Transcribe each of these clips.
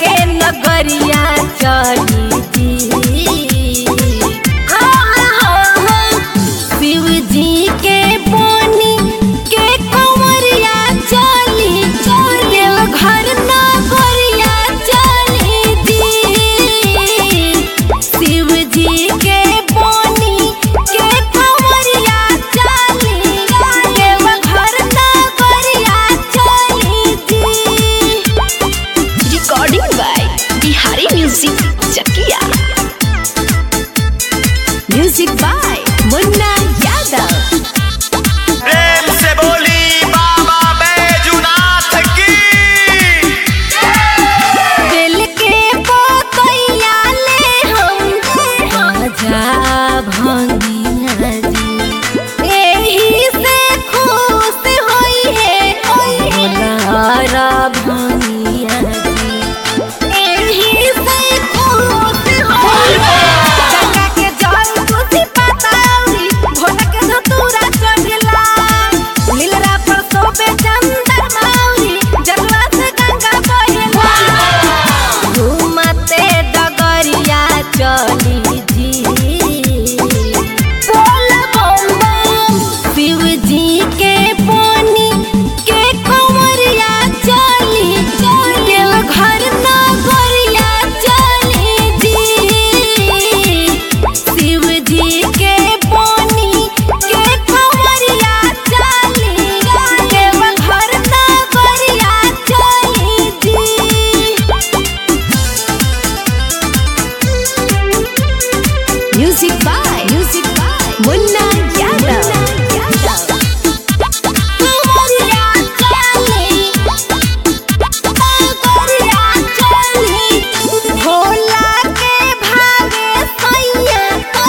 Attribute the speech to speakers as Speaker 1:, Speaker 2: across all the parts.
Speaker 1: के नगरिया चली जी। शिव जी के बोनी के कंवरिया चली देवघर नगरिया चली जी। शिव जी के बोनी के कंवरिया चली देवघर नगरिया चली जी।
Speaker 2: Recording by Bihari music Chakiya.
Speaker 1: Music by Munna Yadav.
Speaker 3: प्रेम से बोली बाबा बैजूनाथ की।
Speaker 1: दिल के पतैया ले हम राजा भंगिया जी। एही से खुश होई है भोला भंगिया जी। एही से खुश होई है गंगा के जल तुलसी पताउरी भोला के धतूरा चढ़ला। लीलरा पर सोबे चंदन माउरी जलवा से गंगा बहेला। घूमते डगरिया चली जी। बोल बम बम शिव जी के बोनी के कंवरिया चली देवघर नगरिया चली जी। शिव जी के बोनी के कंवरिया चली देवघर नगरिया चली जी। Music by Munna Yadav. कंवरिया चली नगरिया चली भोला के भागे सैया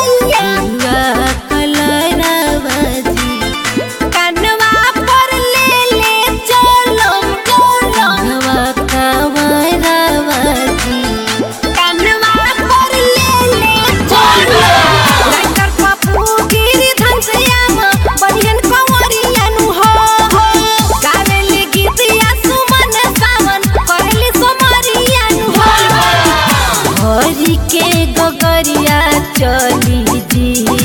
Speaker 1: कलरवा जी। कनवा पर ले चलो कनवा कंवरवा जी। कनवा पर ले चलो राइटर पप्पू गिरिधर श्यामा बढ़ियन कंवरिया नु हो। गावेली गीतिया सुमन सावन करली सोमरिया नु हो। हरि के गगरिया चली जी।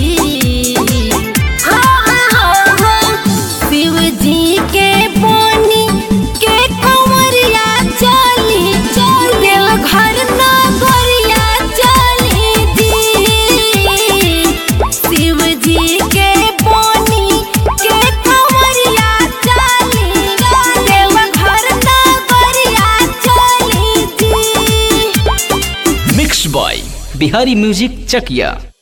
Speaker 1: शिव जी के बोनी के कंवरिया चली देवघर नगरिया चली जी। शिव जी के बोनी के कंवरिया चली देवघर नगरिया चली जी।
Speaker 4: मिक्स बॉय बिहारी म्यूजिक चकिया।